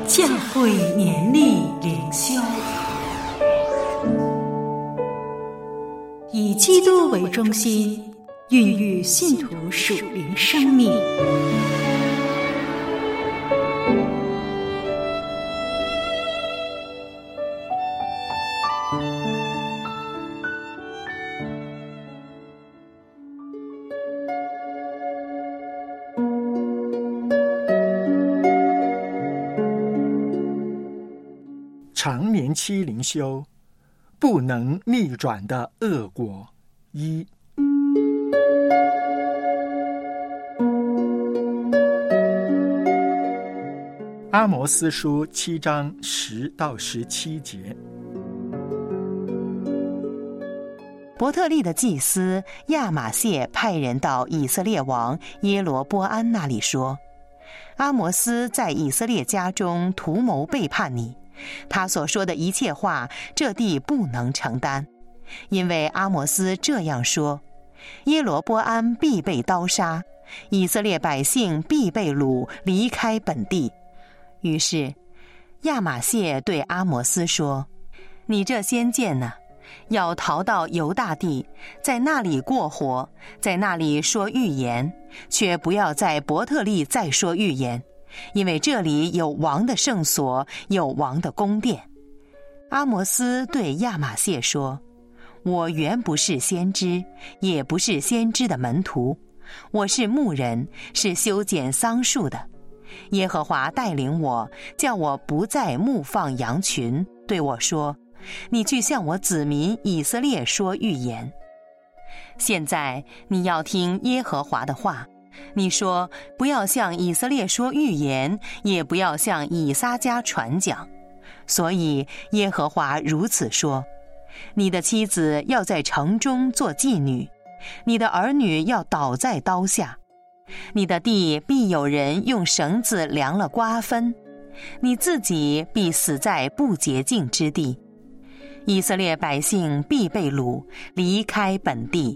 教会年历灵修，以基督为中心，孕育信徒属灵生命。 常年期灵修，不能逆转的恶果一。阿摩司书7章10到17节。 伯特利的祭司亚玛谢派人到以色列王耶罗波安那里说，阿摩斯在以色列家中图谋背叛你，他所说的一切话，这地不能承担，因为阿摩斯这样说，耶罗波安必被刀杀，以色列百姓必被掳离开本地。于是亚玛谢对阿摩斯说，你这先见呢，要逃到犹大地，在那里过活，在那里说预言，却不要在伯特利再说预言，因为这里有王的圣所，有王的宫殿。阿摩斯对亚玛谢说，我原不是先知，也不是先知的门徒，我是牧人，是修剪桑树的。耶和华带领我，叫我不再牧放羊群，对我说，你去向我子民以色列说预言。现在你要听耶和华的话，你说，不要向以色列说预言，也不要向以撒家传讲。所以耶和华如此说，你的妻子要在城中做妓女，你的儿女要倒在刀下，你的地必有人用绳子量了瓜分，你自己必死在不洁净之地，以色列百姓必被掳离开本地。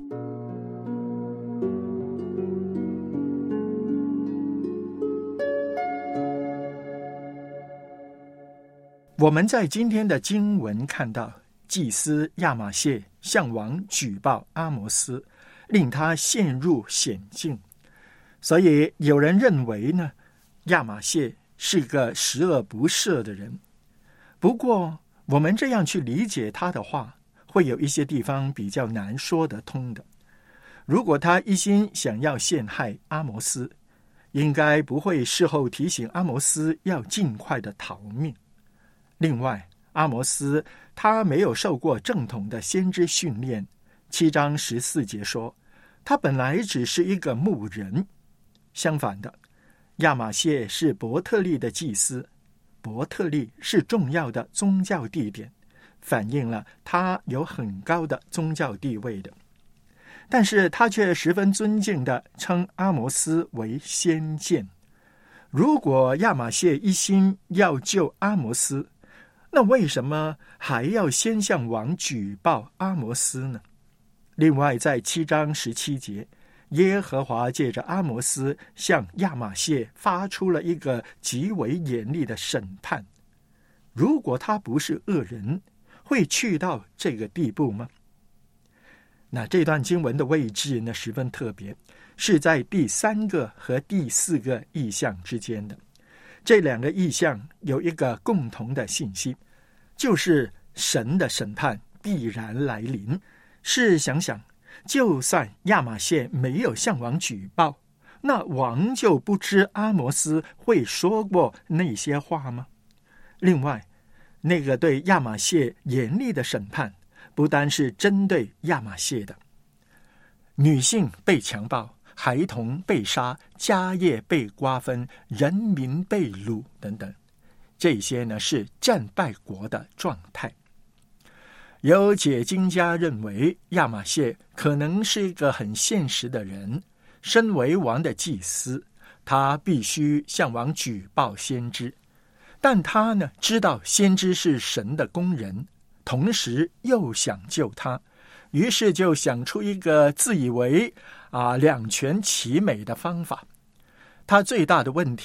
我们在今天的经文看到，祭司亚玛谢向王举报阿摩斯，令他陷入险境。所以有人认为呢，亚玛谢是个十恶不赦的人。不过我们这样去理解他的话，会有一些地方比较难说得通的。如果他一心想要陷害阿摩斯，应该不会事后提醒阿摩斯要尽快的逃命。另外，阿摩斯他没有受过正统的先知训练，7章14节说，他本来只是一个牧人。相反的，亚玛谢是伯特利的祭司，伯特利是重要的宗教地点，反映了他有很高的宗教地位的。但是他却十分尊敬地称阿摩斯为先见。如果亚玛谢一心要救阿摩斯，那为什么还要先向王举报阿摩斯呢？另外在7章17节，耶和华借着阿摩斯向亚玛谢发出了一个极为严厉的审判。如果他不是恶人，会去到这个地步吗？那这段经文的位置呢，十分特别，是在第3个和第4个意象之间的。这2个意象有一个共同的信息，就是神的审判必然来临。试想想，就算亚玛谢没有向王举报，那王就不知阿摩斯会说过那些话吗？另外，那个对亚玛谢严厉的审判，不单是针对亚玛谢的，女性被强暴，孩童被杀，家业被瓜分，人民被掳等等，这些呢是战败国的状态。有解经家认为，亚玛谢可能是一个很现实的人，身为王的祭司，他必须向王举报先知，但他呢知道先知是神的工人，同时又想救他，于是就想出一个自以为两全其美的方法。他最大的问题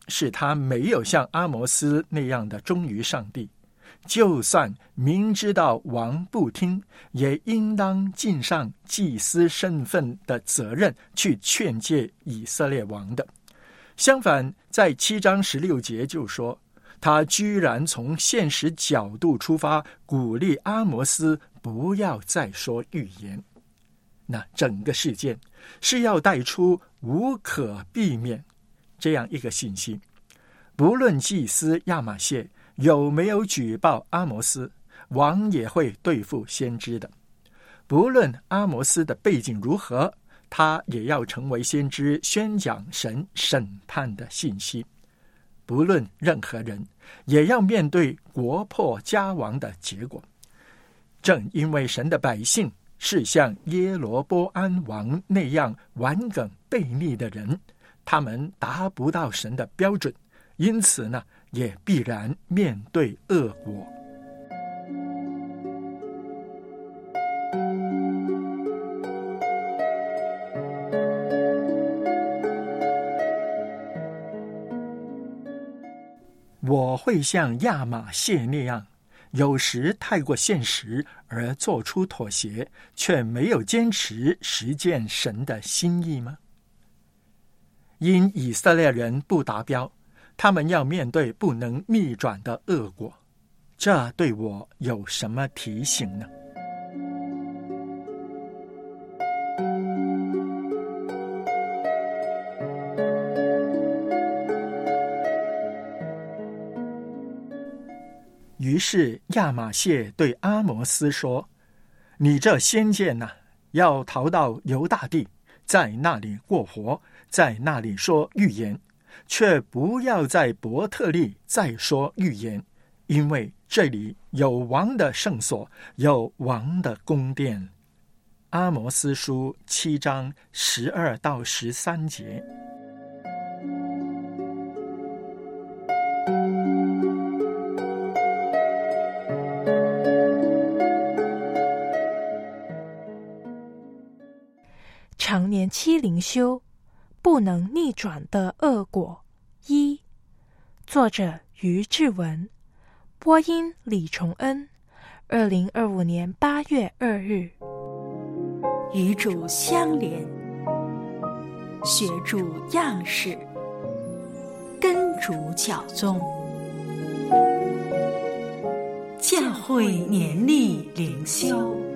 是他没有像阿摩斯那样的忠于上帝，就算明知道王不听，也应当尽上祭司身份的责任去劝诫以色列王的。相反，在7章16节就说，他居然从现实角度出发，鼓励阿摩斯不要再说预言。那整个事件是要带出无可避免这样一个信息，不论祭司亚玛谢有没有举报阿摩斯，王也会对付先知的。不论阿摩斯的背景如何，他也要成为先知，宣讲神审判的信息。不论任何人，也要面对国破家亡的结果。正因为神的百姓是像耶罗波安王那样顽梗悖逆的人，他们达不到神的标准，因此呢，也必然面对恶果。我会像亚玛谢那样，有时太过现实而做出妥协，却没有坚持实践神的心意吗？因以色列人不达标，他们要面对不能逆转的恶果，这对我有什么提醒呢？于是亚玛谢对阿摩斯说，你这先见呐，要逃到犹大地，在那里过活，在那里说预言，却不要在伯特利再说预言，因为这里有王的圣所，有王的宫殿。阿摩斯书7章12到13节。 常年期灵修，不能逆转的恶果。1，作者于志文，播音李崇恩，2025年8月2日。 与主相连，学主样式，跟主教宗，教会年历灵修。